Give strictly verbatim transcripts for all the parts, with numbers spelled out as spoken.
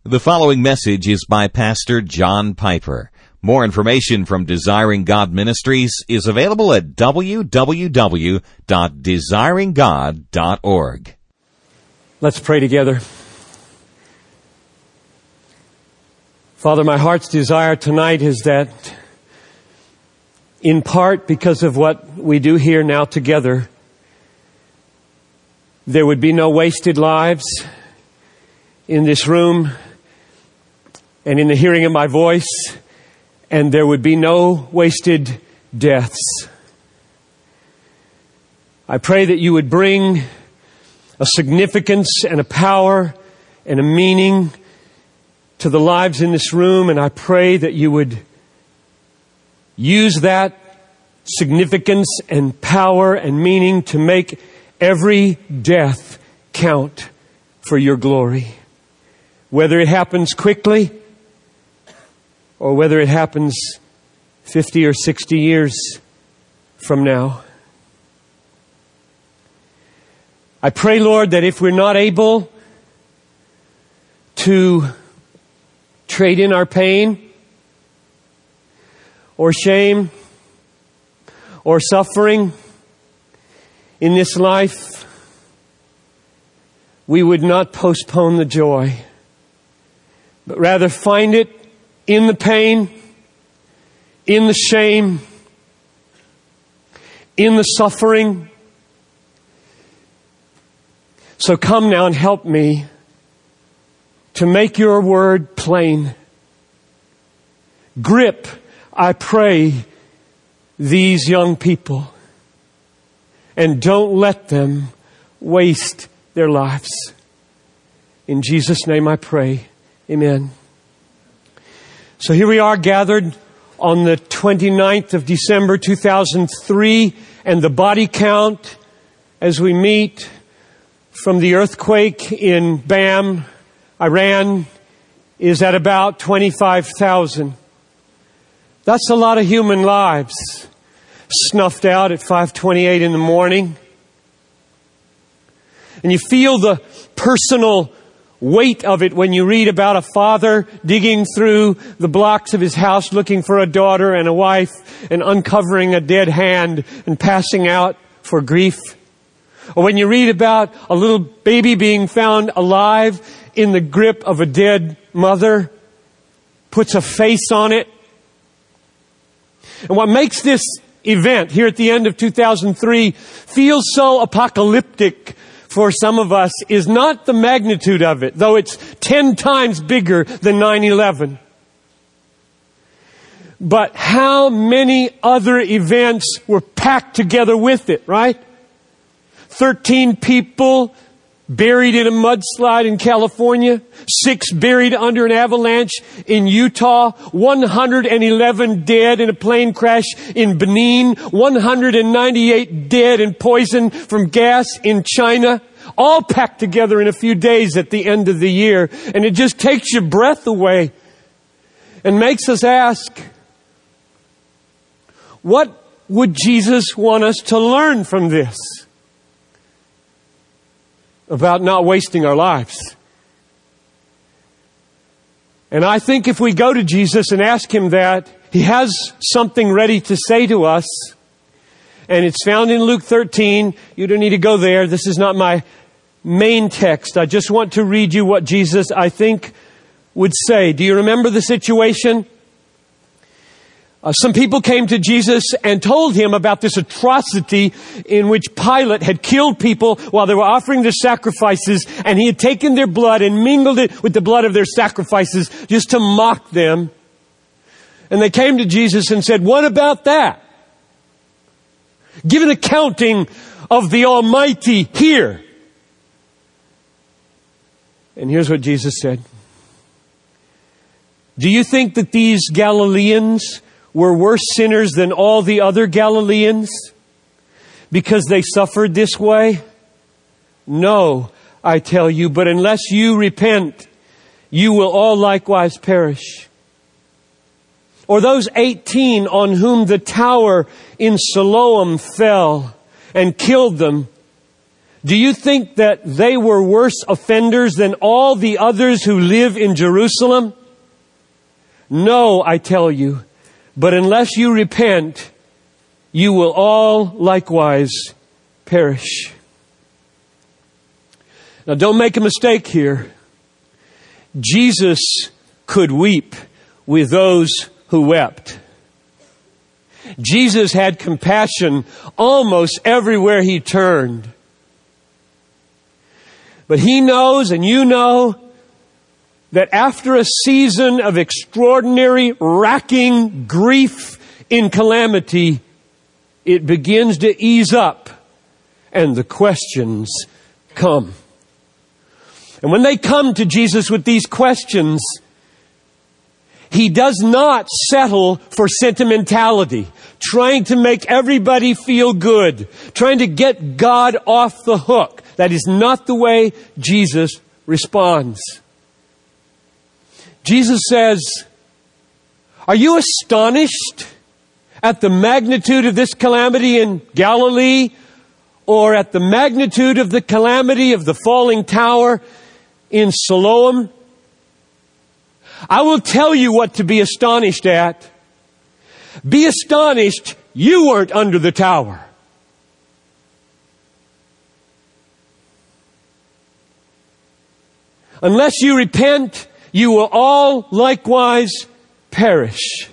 The following message is by Pastor John Piper. More information from Desiring God Ministries is available at w w w dot desiring god dot org. Let's pray together. Father, my heart's desire tonight is that, in part because of what we do here now together, there would be no wasted lives in this room and in the hearing of my voice, and there would be no wasted deaths. I pray that you would bring a significance and a power and a meaning to the lives in this room, and I pray that you would use that significance and power and meaning to make every death count for your glory. Whether it happens quickly or whether it happens fifty or sixty years from now. I pray, Lord, that if we're not able to trade in our pain or shame or suffering in this life, we would not postpone the joy, but rather find it in the pain, in the shame, in the suffering. So come now and help me to make your word plain. Grip, I pray, these young people, and don't let them waste their lives. In Jesus' name I pray. Amen. So here we are gathered on the twenty-ninth of December two thousand three, and the body count as we meet from the earthquake in Bam, Iran, is at about twenty-five thousand. That's a lot of human lives snuffed out at five twenty-eight in the morning. And you feel the personal weight of it when you read about a father digging through the blocks of his house looking for a daughter and a wife and uncovering a dead hand and passing out for grief. Or when you read about a little baby being found alive in the grip of a dead mother, puts a face on it. And what makes this event here at the end of two thousand three feel so apocalyptic for some of us is not the magnitude of it, though it's ten times bigger than nine eleven. But how many other events were packed together with it, right? thirteen people buried in a mudslide in California, six buried under an avalanche in Utah, one hundred eleven dead in a plane crash in Benin, one hundred ninety-eight dead and poisoned from gas in China, all packed together in a few days at the end of the year. And it just takes your breath away and makes us ask, what would Jesus want us to learn from this about not wasting our lives? And I think if we go to Jesus and ask Him that, He has something ready to say to us. And it's found in Luke thirteen. You don't need to go there. This is not my main text. I just want to read you what Jesus, I think, would say. Do you remember the situation? Uh, some people came to Jesus and told Him about this atrocity in which Pilate had killed people while they were offering their sacrifices, and he had taken their blood and mingled it with the blood of their sacrifices just to mock them. And they came to Jesus and said, what about that? Give an accounting of the Almighty here. And here's what Jesus said. Do you think that these Galileans were worse sinners than all the other Galileans because they suffered this way? No, I tell you, but unless you repent, you will all likewise perish. Or those eighteen on whom the tower in Siloam fell and killed them, Do you think that they were worse offenders than all the others who live in Jerusalem? No, I tell you, but unless you repent, you will all likewise perish. Now don't make a mistake here. Jesus could weep with those who wept. Jesus had compassion almost everywhere he turned. But he knows, and you know, that after a season of extraordinary, racking grief in calamity, it begins to ease up and the questions come. And when they come to Jesus with these questions, He does not settle for sentimentality, trying to make everybody feel good, trying to get God off the hook. That is not the way Jesus responds. Jesus says, "Are you astonished at the magnitude of this calamity in Galilee, or at the magnitude of the calamity of the falling tower in Siloam? I will tell you what to be astonished at. Be astonished you weren't under the tower." Unless you repent, you will all likewise perish.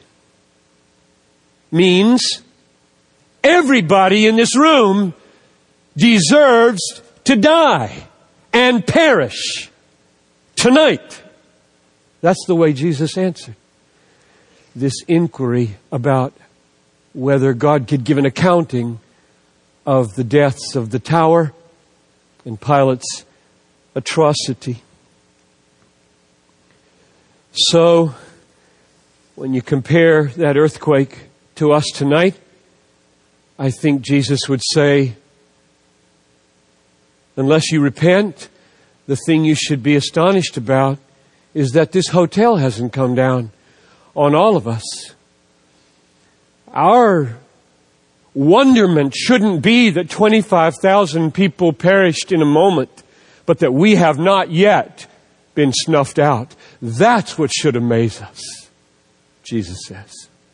Means everybody in this room deserves to die and perish tonight. That's the way Jesus answered this inquiry about whether God could give an accounting of the deaths of the tower and Pilate's atrocity. So, when you compare that earthquake to us tonight, I think Jesus would say, unless you repent, the thing you should be astonished about is that this hotel hasn't come down on all of us. Our wonderment shouldn't be that twenty-five thousand people perished in a moment, but that we have not yet been snuffed out. That's what should amaze us, Jesus says.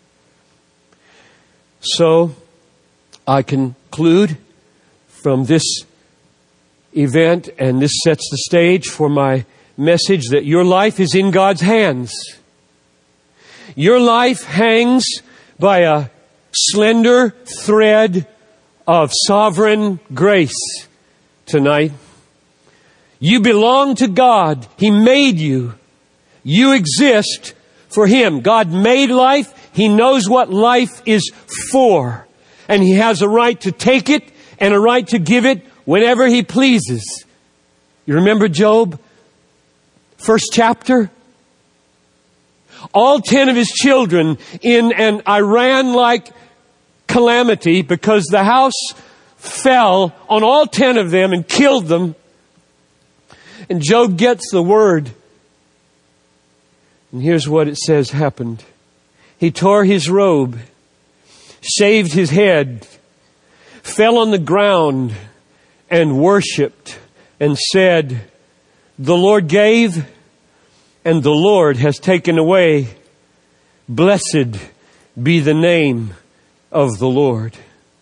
So, I conclude from this event, and this sets the stage for my message, that your life is in God's hands. Your life hangs by a slender thread of sovereign grace tonight. You belong to God. He made you. You exist for Him. God made life. He knows what life is for. And He has a right to take it and a right to give it whenever He pleases. You remember Job? First chapter? All ten of his children in an Iran-like calamity because the house fell on all ten of them and killed them. And Job gets the word. And here's what it says happened. He tore his robe, shaved his head, fell on the ground, and worshipped and said, "The Lord gave, and the Lord has taken away. Blessed be the name of the Lord."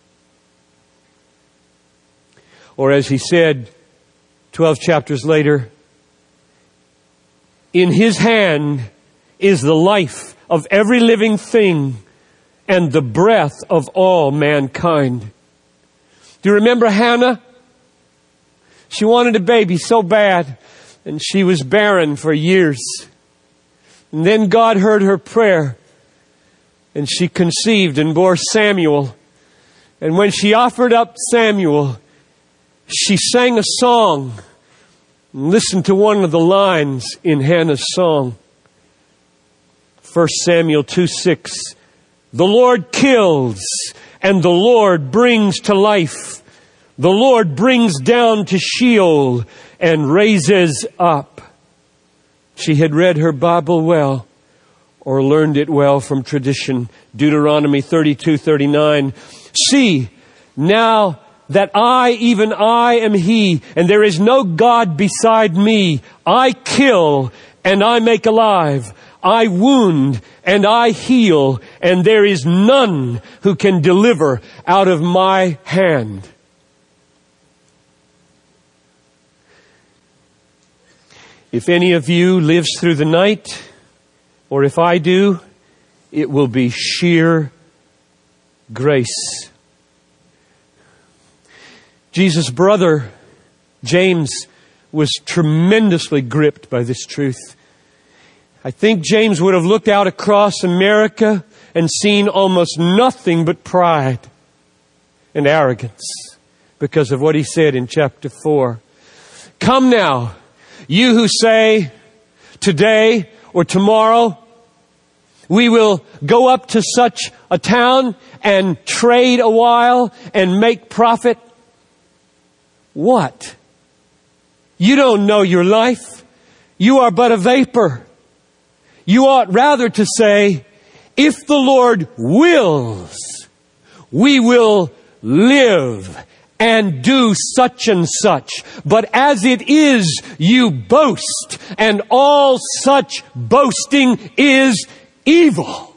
Or as he said twelve chapters later, "In His hand is the life of every living thing and the breath of all mankind." Do you remember Hannah? She wanted a baby so bad, and she was barren for years. And then God heard her prayer, and she conceived and bore Samuel. And when she offered up Samuel, she sang a song. Listen to one of the lines in Hannah's song. First Samuel two six. "The Lord kills, and the Lord brings to life. The Lord brings down to Sheol and raises up." She had read her Bible well, or learned it well from tradition. Deuteronomy thirty-two thirty-nine. "See, now that I, even I, am He, and there is no God beside me. I kill and I make alive. I wound and I heal, and there is none who can deliver out of my hand. If any of you lives through the night, or if I do, it will be sheer grace. Jesus' brother, James, was tremendously gripped by this truth. I think James would have looked out across America and seen almost nothing but pride and arrogance because of what he said in chapter four. Come now, you who say, today or tomorrow, we will go up to such a town and trade a while and make profit. What? You don't know your life. You are but a vapor. You ought rather to say, if the Lord wills, we will live and do such and such. But as it is, you boast, and all such boasting is evil.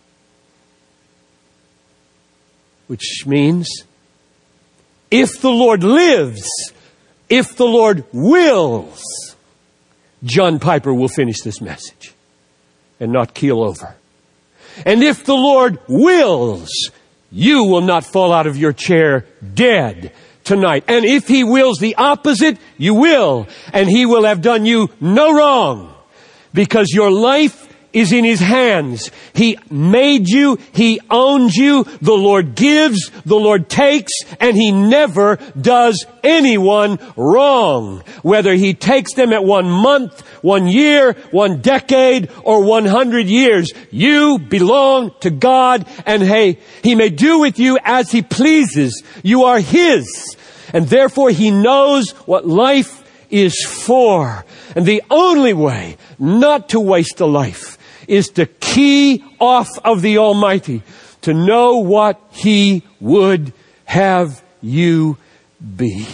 Which means, if the Lord lives, if the Lord wills, John Piper will finish this message and not keel over. And if the Lord wills, you will not fall out of your chair dead tonight. And if He wills the opposite, you will. And He will have done you no wrong, because your life is in His hands. He made you. He owns you. The Lord gives, the Lord takes, and He never does anyone wrong. Whether He takes them at one month, one year, one decade, or one hundred years, you belong to God, and hey, He may do with you as He pleases. You are His, and therefore He knows what life is for. And the only way not to waste a life is to key off of the Almighty, to know what He would have you be.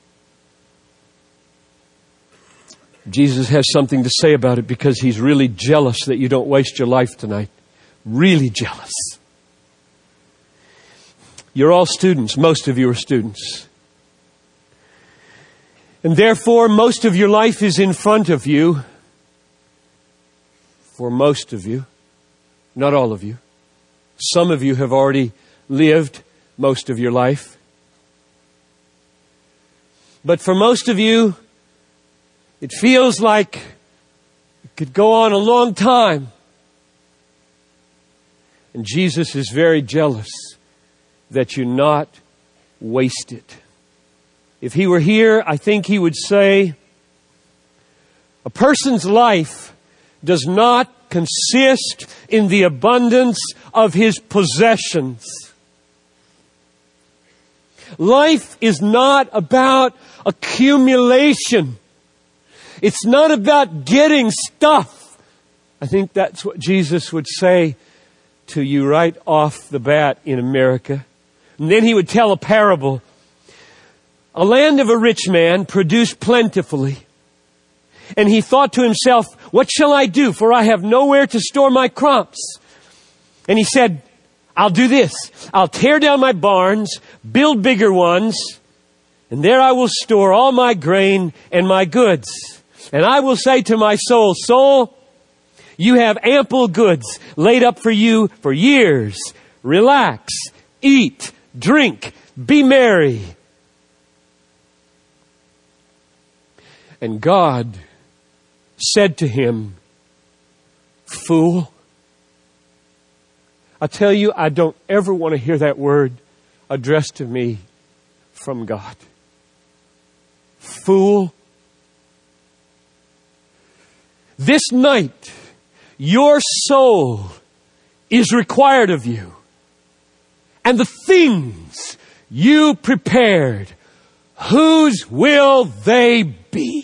Jesus has something to say about it, because He's really jealous that you don't waste your life tonight. Really jealous. You're all students. Most of you are students. And therefore, most of your life is in front of you. For most of you, not all of you. Some of you have already lived most of your life. But for most of you, it feels like it could go on a long time. And Jesus is very jealous that you not waste it. If He were here, I think He would say, a person's life does not consist in the abundance of his possessions. Life is not about accumulation. It's not about getting stuff. I think that's what Jesus would say to you right off the bat in America. And then He would tell a parable. A land of a rich man produced plentifully. And he thought to himself, what shall I do? For I have nowhere to store my crops. And he said, I'll do this. I'll tear down my barns, build bigger ones, and there I will store all my grain and my goods. And I will say to my soul, soul, you have ample goods laid up for you for years. Relax, eat, drink, be merry. And God said to him, fool. I tell you, I don't ever want to hear that word addressed to me from God. Fool. This night, your soul is required of you. And the things you prepared, whose will they be?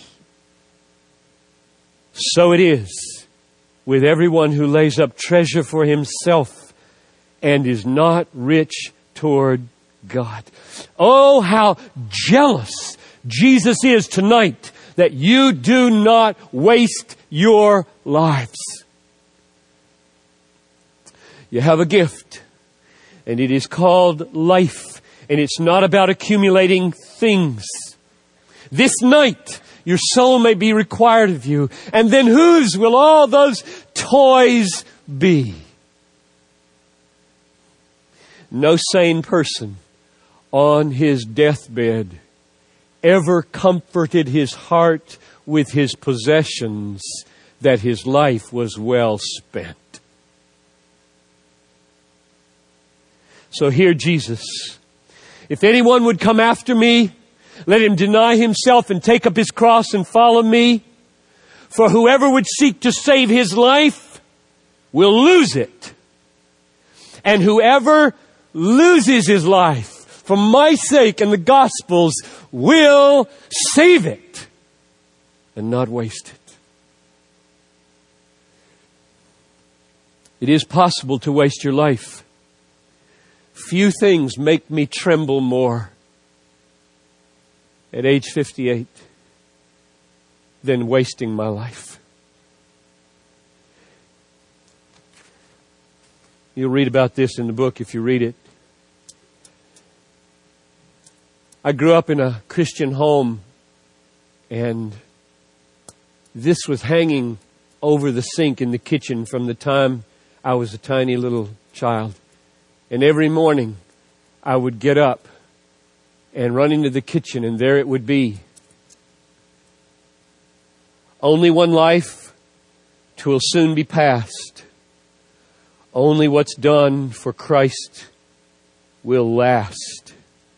So it is with everyone who lays up treasure for himself and is not rich toward God. Oh, how jealous Jesus is tonight that you do not waste your lives. You have a gift, and it is called life, and it's not about accumulating things. This night, your soul may be required of you, and then whose will all those toys be? No sane person on his deathbed ever comforted his heart with his possessions that his life was well spent. So hear Jesus. If anyone would come after me, let him deny himself and take up his cross and follow me. For whoever would seek to save his life will lose it. And whoever loses his life for my sake and the gospel's will save it and not waste it. It is possible to waste your life. Few things make me tremble more at age fifty-eight than wasting my life. You'll read about this in the book if you read it. I grew up in a Christian home, and this was hanging over the sink in the kitchen from the time I was a tiny little child. And every morning I would get up and run into the kitchen, and there it would be. Only one life, 'twill soon be past. Only what's done for Christ will last.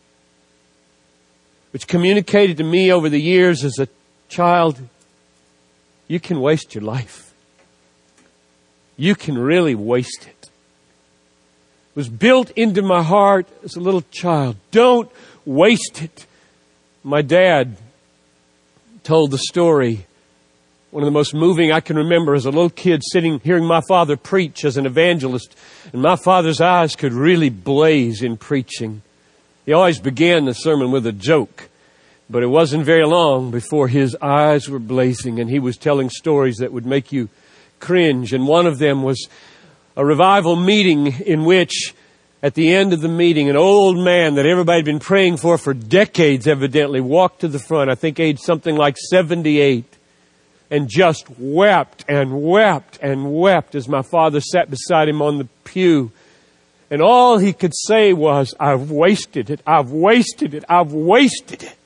Which communicated to me over the years as a child, you can waste your life. You can really waste it. It was built into my heart as a little child. Don't waste it. My dad told the story, one of the most moving I can remember as a little kid, sitting, hearing my father preach as an evangelist. And my father's eyes could really blaze in preaching. He always began the sermon with a joke. But it wasn't very long before his eyes were blazing and he was telling stories that would make you cringe. And one of them was a revival meeting in which, at the end of the meeting, an old man that everybody had been praying for for decades evidently walked to the front, I think aged something like seventy-eight, and just wept and wept and wept as my father sat beside him on the pew. And all he could say was, I've wasted it, I've wasted it, I've wasted it.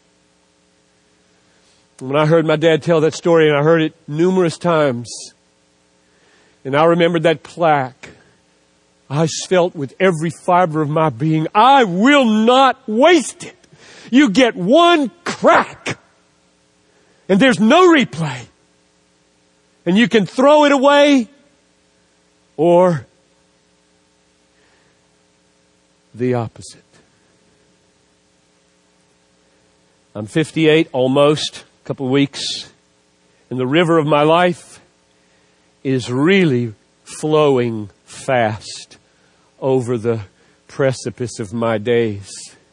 When I heard my dad tell that story, and I heard it numerous times, and I remembered that plaque, I felt with every fiber of my being, I will not waste it. You get one crack, and there's no replay. And you can throw it away, or the opposite. I'm fifty-eight, almost, a couple of weeks, and the river of my life is really flowing fast over the precipice of my days.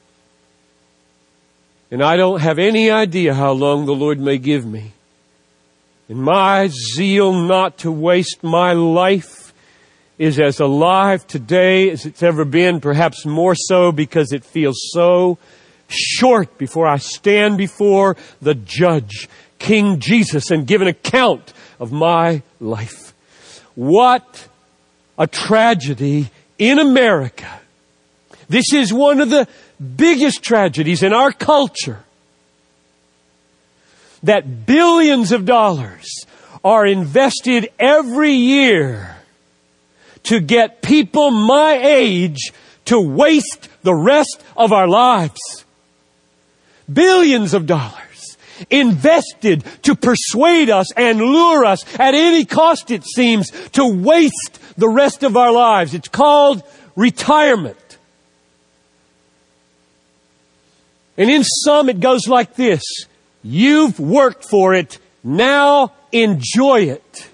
And I don't have any idea how long the Lord may give me. And my zeal not to waste my life is as alive today as it's ever been, perhaps more so because it feels so short before I stand before the judge, King Jesus, and give an account of my life. What a tragedy in America. This is one of the biggest tragedies in our culture, that billions of dollars are invested every year to get people my age to waste the rest of our lives. Billions of dollars invested to persuade us and lure us at any cost, it seems, to waste the rest of our lives. It's called retirement. And in some it goes like this. You've worked for it. Now enjoy it.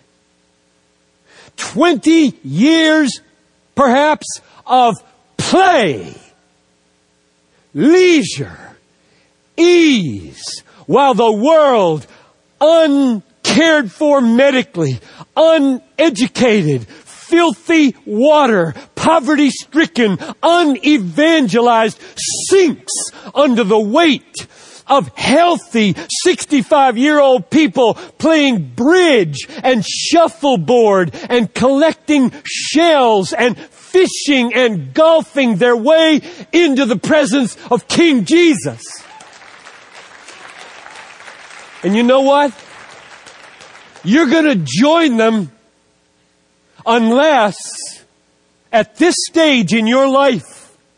Twenty years, perhaps, of play. leisure, ease, while the world, uncared for medically, uneducated, filthy water, poverty-stricken, unevangelized, sinks under the weight of healthy sixty-five-year-old people playing bridge and shuffleboard and collecting shells and fishing and golfing their way into the presence of King Jesus. And you know what? You're going to join them unless at this stage in your life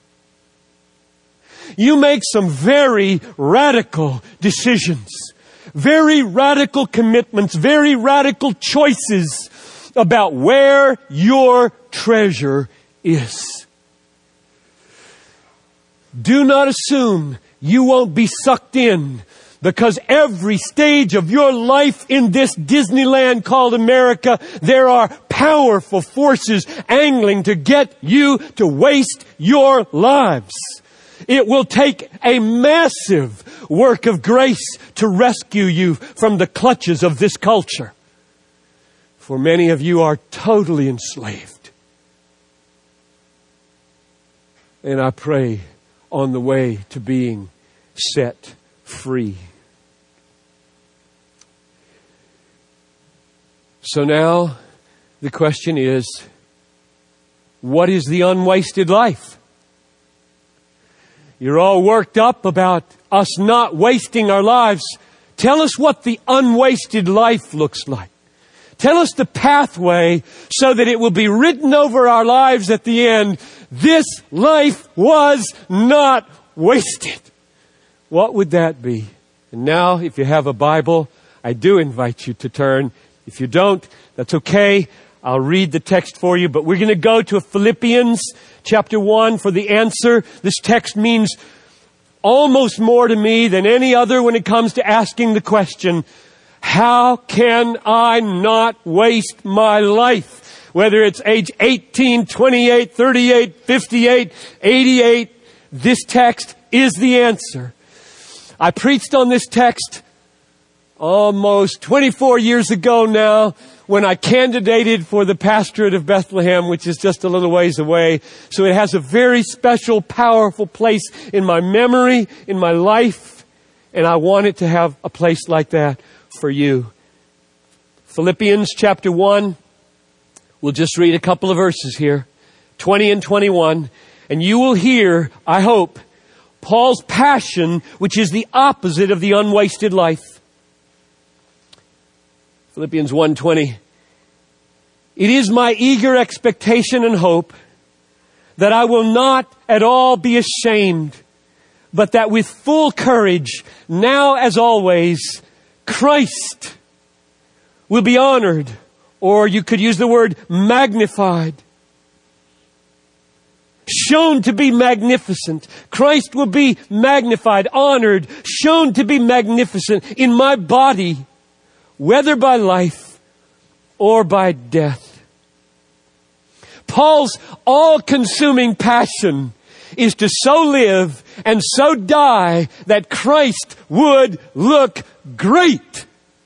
you make some very radical decisions, very radical commitments, very radical choices about where your treasure is. Do not assume you won't be sucked in, because every stage of your life in this Disneyland called America, there are powerful forces angling to get you to waste your lives. It will take a massive work of grace to rescue you from the clutches of this culture. For many of you are totally enslaved. And I pray on the way to being set free. So now the question is, what is the unwasted life? You're all worked up about us not wasting our lives. Tell us what the unwasted life looks like. Tell us the pathway so that it will be written over our lives at the end. This life was not wasted. What would that be? And now, if you have a Bible, I do invite you to turn. If you don't, that's okay. I'll read the text for you, but we're going to go to Philippians chapter one for the answer. This text means almost more to me than any other when it comes to asking the question, how can I not waste my life? Whether it's age eighteen, twenty-eight, thirty-eight, fifty-eight, eighty-eight, this text is the answer. I preached on this text almost twenty-four years ago now, when I candidated for the pastorate of Bethlehem, which is just a little ways away. So it has a very special, powerful place in my memory, in my life. And I want it to have a place like that for you. Philippians chapter one. We'll just read a couple of verses here. twenty and twenty-one. And you will hear, I hope, Paul's passion, which is the opposite of the unwasted life. Philippians one twenty. It is my eager expectation and hope that I will not at all be ashamed, but that with full courage, now as always, Christ will be honored, or you could use the word magnified, shown to be magnificent. Christ will be magnified, honored, shown to be magnificent in my body, whether by life or by death. Paul's all-consuming passion is to so live and so die that Christ would look great.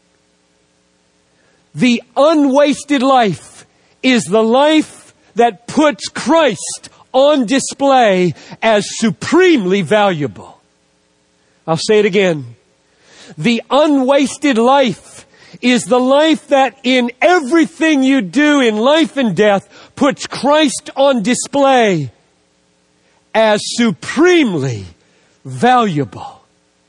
The unwasted life is the life that puts Christ on display as supremely valuable. I'll say it again. The unwasted life is the life that in everything you do in life and death puts Christ on display as supremely valuable.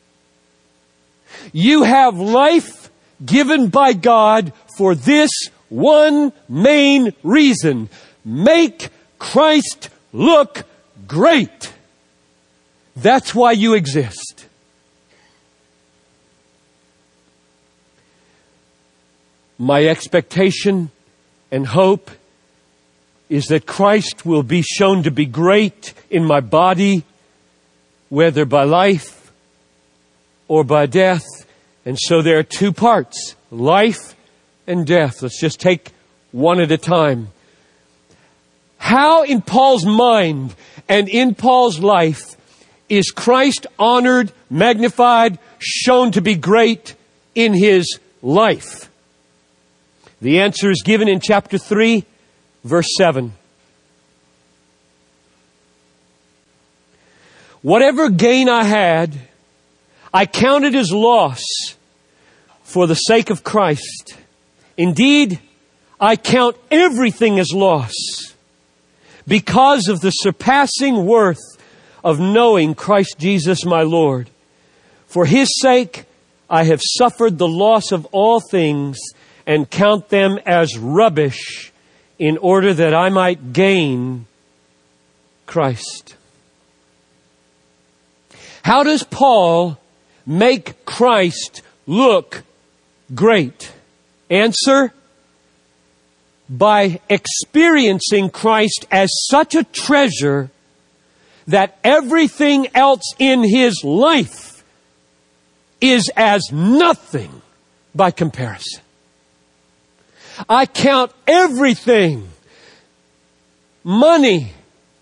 You have life given by God for this one main reason. Make Christ look great. That's why you exist. My expectation and hope is that Christ will be shown to be great in my body, whether by life or by death. And so there are two parts, life and death. Let's just take one at a time. How in Paul's mind and in Paul's life is Christ honored, magnified, shown to be great in His life? The answer is given in chapter three, verse seven. Whatever gain I had, I counted as loss for the sake of Christ. Indeed, I count everything as loss because of the surpassing worth of knowing Christ Jesus my Lord. For His sake, I have suffered the loss of all things and count them as rubbish in order that I might gain Christ. How does Paul make Christ look great? Answer: by experiencing Christ as such a treasure that everything else in his life is as nothing by comparison. I count everything, money,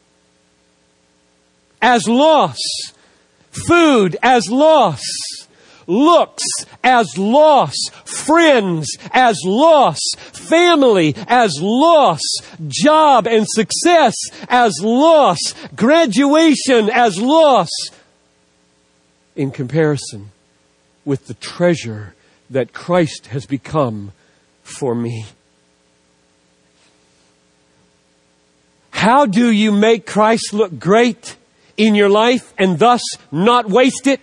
as loss, food as loss, looks as loss, friends as loss, family as loss, job and success as loss, graduation as loss, in comparison with the treasure that Christ has become for me. How do you make Christ look great in your life and thus not waste it?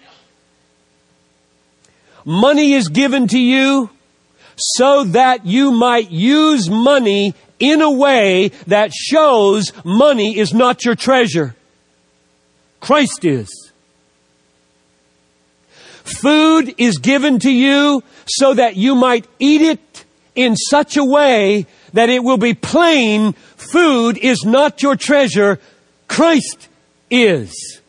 Money is given to you so that you might use money in a way that shows money is not your treasure. Christ is. Food is given to you so that you might eat it in such a way that it will be plain. Food is not your treasure. Christ is.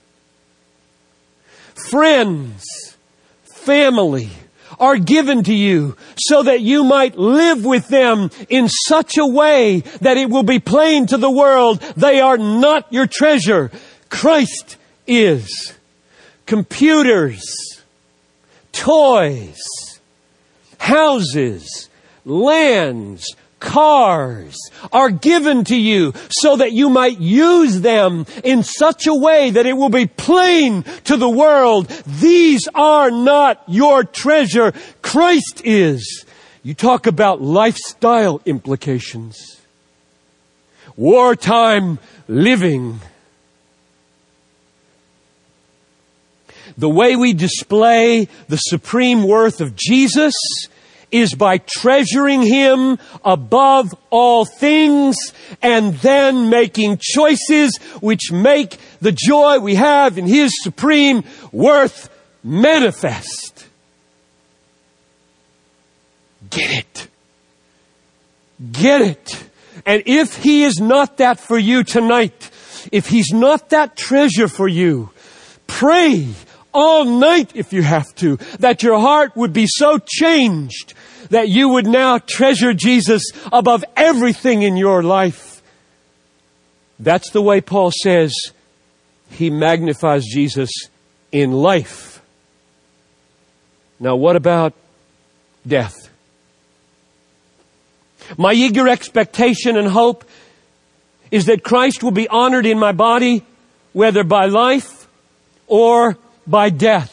Friends, family are given to you so that you might live with them in such a way that it will be plain to the world they are not your treasure. Christ is. Computers, toys, houses, lands, cars are given to you so that you might use them in such a way that it will be plain to the world. These are not your treasure. Christ is. You talk about lifestyle implications. Wartime living. The way we display the supreme worth of Jesus is by treasuring Him above all things and then making choices which make the joy we have in His supreme worth manifest. Get it. Get it. And if He is not that for you tonight, if He's not that treasure for you, pray all night if you have to, that your heart would be so changed that you would now treasure Jesus above everything in your life. That's the way Paul says he magnifies Jesus in life. Now, what about death? My eager expectation and hope is that Christ will be honored in my body, whether by life or by death.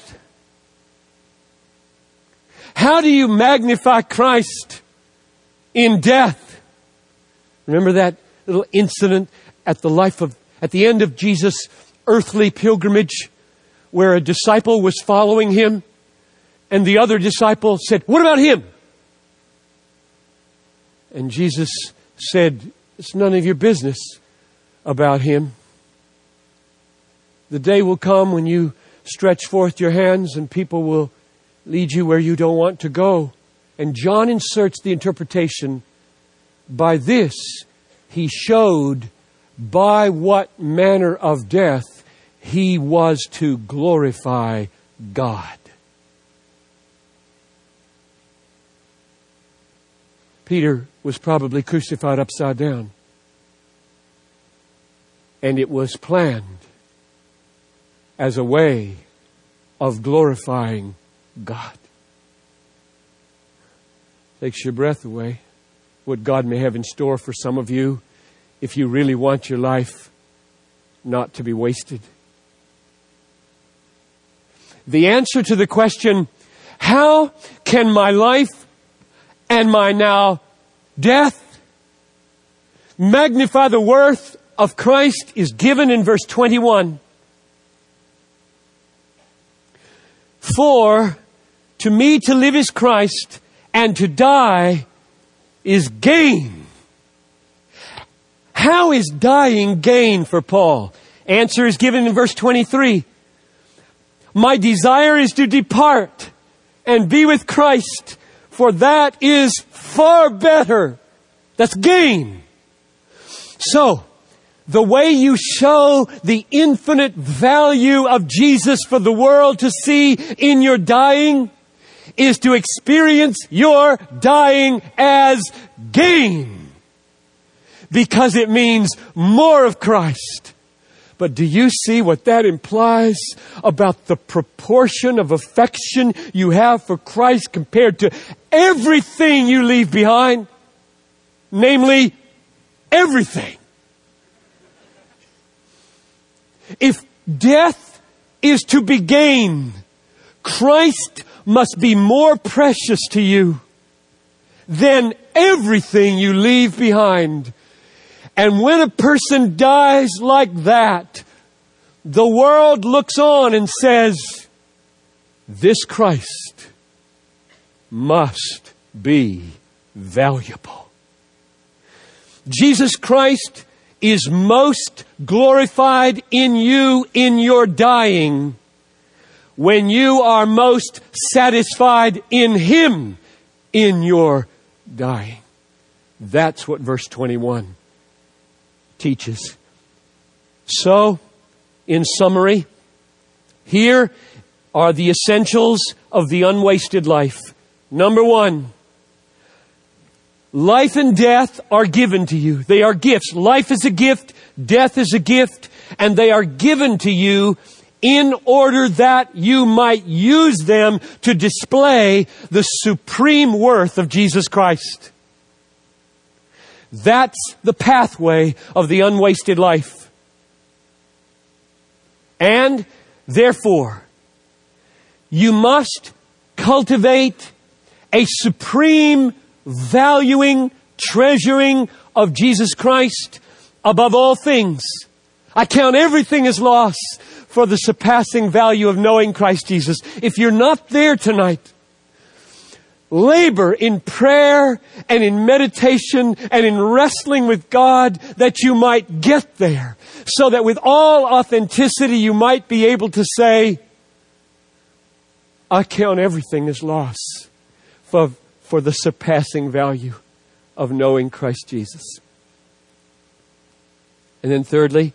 How do you magnify Christ in death? Remember that little incident at the life of, at the end of Jesus' earthly pilgrimage, where a disciple was following Him, and the other disciple said, "What about him?" And Jesus said, "It's none of your business about him. The day will come when you stretch forth your hands and people will lead you where you don't want to go." And John inserts the interpretation, by this He showed by what manner of death He was to glorify God. Peter was probably crucified upside down. And it was planned as a way of glorifying God. Takes your breath away. What God may have in store for some of you if you really want your life not to be wasted. The answer to the question, how can my life and my now death magnify the worth of Christ, is given in verse twenty-one. For to me to live is Christ, and to die is gain. How is dying gain for Paul? Answer is given in verse twenty-three. My desire is to depart and be with Christ, for that is far better. That's gain. So, the way you show the infinite value of Jesus for the world to see in your dying is to experience your dying as gain. Because it means more of Christ. But do you see what that implies about the proportion of affection you have for Christ compared to everything you leave behind? Namely, everything. If death is to be gain, Christ must be more precious to you than everything you leave behind. And when a person dies like that, the world looks on and says, this Christ must be valuable. Jesus Christ is most glorified in you in your dying when you are most satisfied in Him in your dying. That's what verse twenty-one teaches. So, in summary, here are the essentials of the unwasted life. Number one, life and death are given to you. They are gifts. Life is a gift, death is a gift, and they are given to you in order that you might use them to display the supreme worth of Jesus Christ. That's the pathway of the unwasted life. And therefore, you must cultivate a supreme valuing, treasuring of Jesus Christ above all things. I count everything as loss for the surpassing value of knowing Christ Jesus. If you're not there tonight, labor in prayer and in meditation and in wrestling with God that you might get there, so that with all authenticity you might be able to say, I count everything as loss for, for the surpassing value of knowing Christ Jesus. And then thirdly,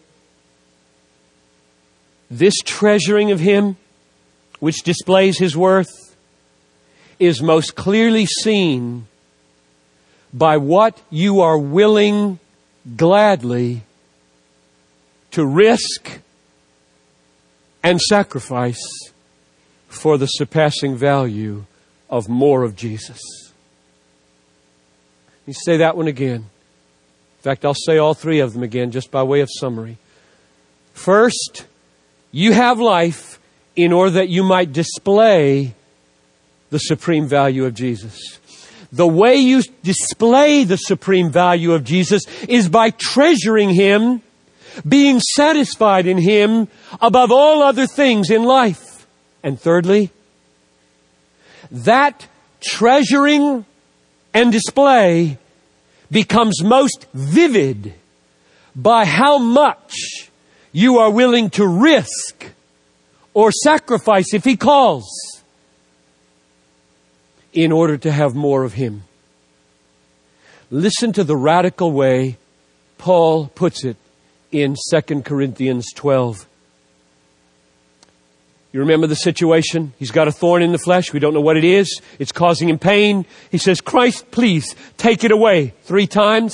this treasuring of Him, which displays His worth, is most clearly seen by what you are willing gladly to risk and sacrifice for the surpassing value of more of Jesus. Let me say that one again. In fact, I'll say all three of them again just by way of summary. First, you have life in order that you might display the supreme value of Jesus. The way you display the supreme value of Jesus is by treasuring Him, being satisfied in Him above all other things in life. And thirdly, that treasuring and display becomes most vivid by how much you are willing to risk or sacrifice if He calls in order to have more of Him. Listen to the radical way Paul puts it in Second Corinthians twelve. You remember the situation? He's got a thorn in the flesh. We don't know what it is. It's causing him pain. He says, Christ, please take it away. Three times.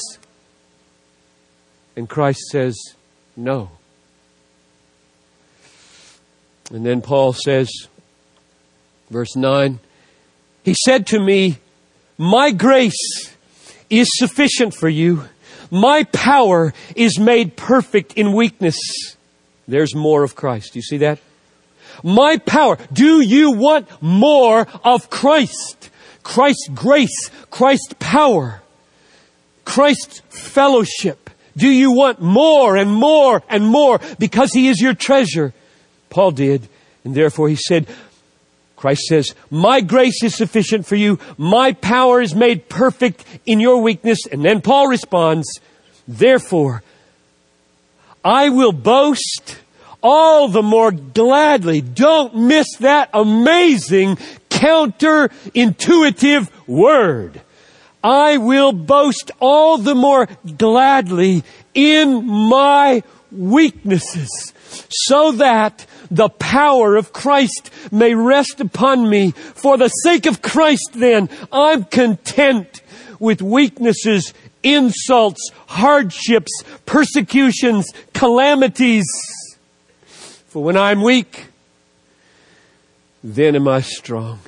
And Christ says, no. And then Paul says, verse nine, he said to me, my grace is sufficient for you. My power is made perfect in weakness. There's more of Christ. You see that? My power. Do you want more of Christ? Christ's grace, Christ's power, Christ's fellowship. Do you want more and more and more because He is your treasure? Paul did. And therefore he said, Christ says, my grace is sufficient for you. My power is made perfect in your weakness. And then Paul responds, therefore, I will boast all the more gladly. Don't miss that amazing counterintuitive word. I will boast all the more gladly in my weaknesses, so that the power of Christ may rest upon me. For the sake of Christ, then, I'm content with weaknesses, insults, hardships, persecutions, calamities. For when I'm weak, then am I strong.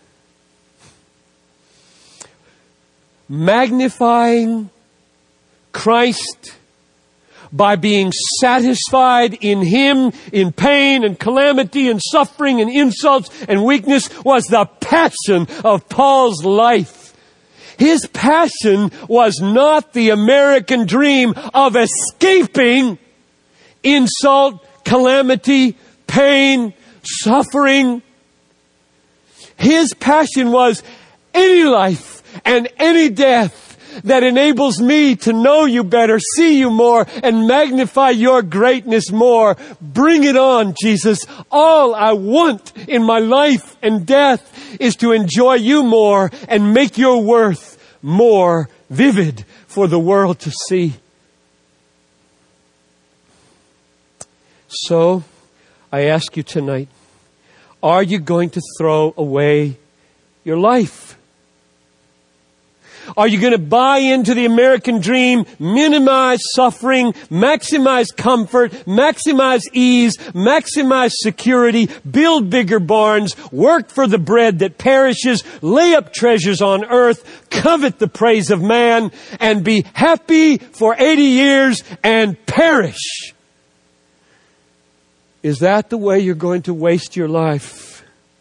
Magnifying Christ by being satisfied in Him, in pain and calamity and suffering and insults and weakness, was the passion of Paul's life. His passion was not the American dream of escaping insult, calamity, pain, suffering. His passion was any life and any death that enables me to know you better, see you more, and magnify your greatness more. Bring it on, Jesus. All I want in my life and death is to enjoy you more and make your worth more vivid for the world to see. So, I ask you tonight, are you going to throw away your life? Are you going to buy into the American dream, minimize suffering, maximize comfort, maximize ease, maximize security, build bigger barns, work for the bread that perishes, lay up treasures on earth, covet the praise of man, and be happy for eighty years and perish? Is that the way you're going to waste your life?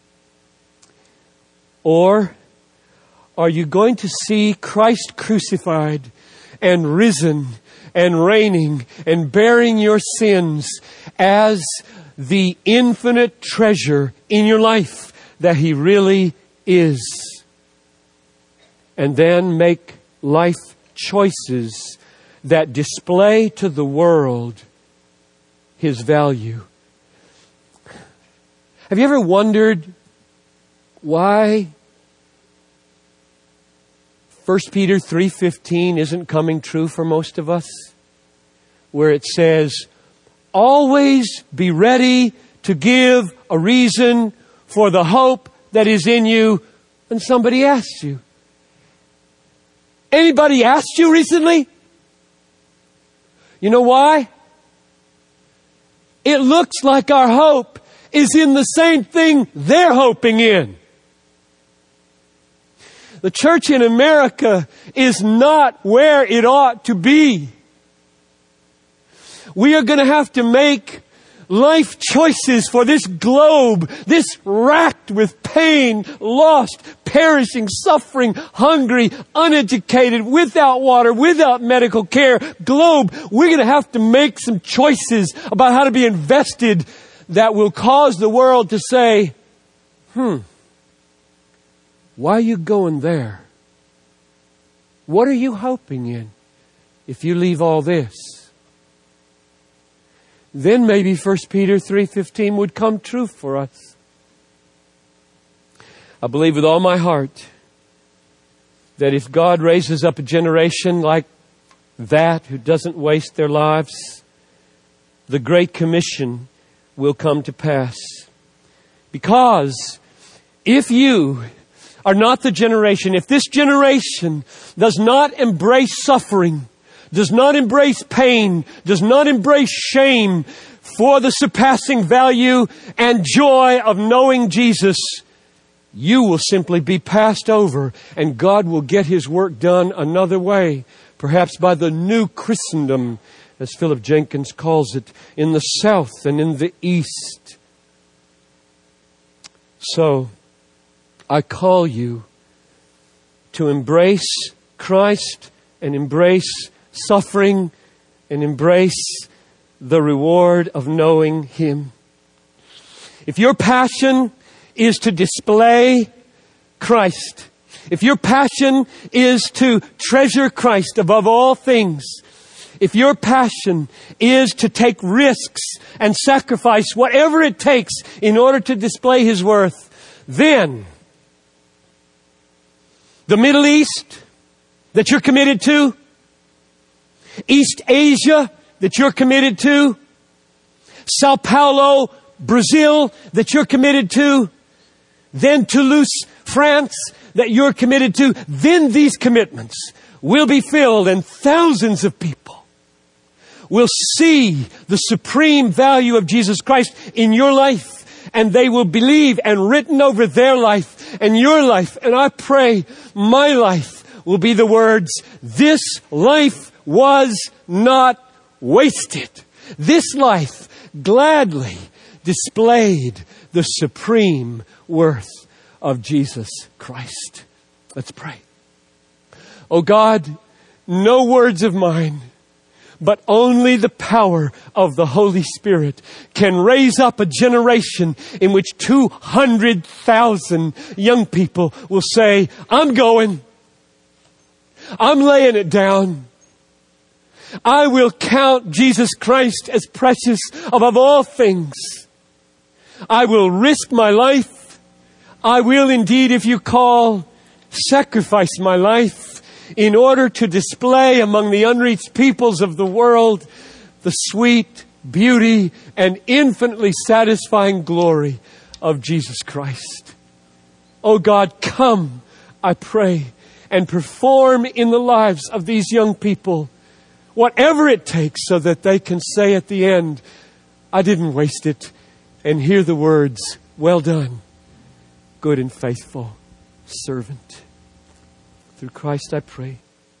Or are you going to see Christ crucified and risen and reigning and bearing your sins as the infinite treasure in your life that He really is? And then make life choices that display to the world His value. Have you ever wondered why First Peter three fifteen isn't coming true for most of us? Where it says, always be ready to give a reason for the hope that is in you when somebody asks you. Anybody asked you recently? You know why? It looks like our hope is in the same thing they're hoping in. The church in America is not where it ought to be. We are going to have to make life choices for this globe, this racked with pain, lost, perishing, suffering, hungry, uneducated, without water, without medical care globe. We're going to have to make some choices about how to be invested that will cause the world to say, hmm, why are you going there? What are you hoping in if you leave all this? Then maybe First Peter three fifteen would come true for us. I believe with all my heart that if God raises up a generation like that who doesn't waste their lives, the Great Commission will come to pass. Because if you are not the generation, if this generation does not embrace suffering, does not embrace pain, does not embrace shame for the surpassing value and joy of knowing Jesus, you will simply be passed over and God will get His work done another way, perhaps by the new Christendom, as Philip Jenkins calls it, in the South and in the East. So, I call you to embrace Christ and embrace suffering and embrace the reward of knowing Him. If your passion is to display Christ, if your passion is to treasure Christ above all things, if your passion is to take risks and sacrifice whatever it takes in order to display His worth, then the Middle East that you're committed to, East Asia that you're committed to, Sao Paulo, Brazil that you're committed to, then Toulouse, France that you're committed to, then these commitments will be filled and thousands of people will see the supreme value of Jesus Christ in your life. And they will believe, and written over their life and your life, and I pray my life will be the words, this life was not wasted. This life gladly displayed the supreme worth of Jesus Christ. Let's pray. Oh God, no words of mine, but only the power of the Holy Spirit can raise up a generation in which two hundred thousand young people will say, I'm going. I'm laying it down. I will count Jesus Christ as precious above all things. I will risk my life. I will indeed, if you call, sacrifice my life in order to display among the unreached peoples of the world the sweet beauty and infinitely satisfying glory of Jesus Christ. Oh God, come, I pray, and perform in the lives of these young people whatever it takes so that they can say at the end, I didn't waste it, and hear the words, well done, good and faithful servant. Through Christ I pray.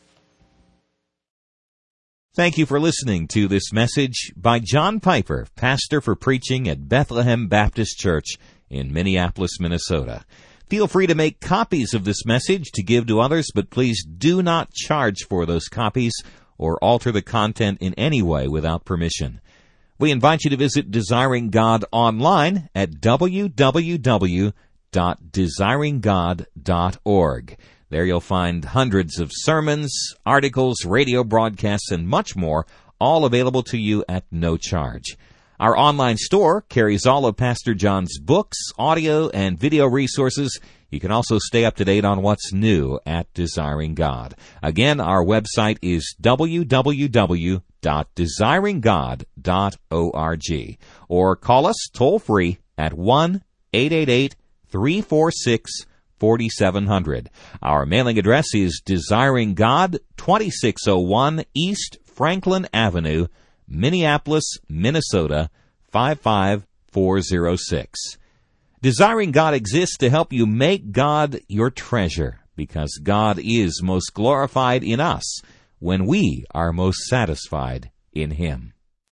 Thank you for listening to this message by John Piper, pastor for preaching at Bethlehem Baptist Church in Minneapolis, Minnesota. Feel free to make copies of this message to give to others, but please do not charge for those copies or alter the content in any way without permission. We invite you to visit Desiring God online at w w w dot desiring god dot org. There you'll find hundreds of sermons, articles, radio broadcasts, and much more, all available to you at no charge. Our online store carries all of Pastor John's books, audio, and video resources. You can also stay up to date on what's new at Desiring God. Again, our website is w w w dot desiring god dot org. Or call us toll-free at one eight eight eight, three four six, four seven zero zero. Our mailing address is Desiring God, twenty-six oh one East Franklin Avenue, Minneapolis, Minnesota, five five four zero six. Desiring God exists to help you make God your treasure, because God is most glorified in us when we are most satisfied in Him.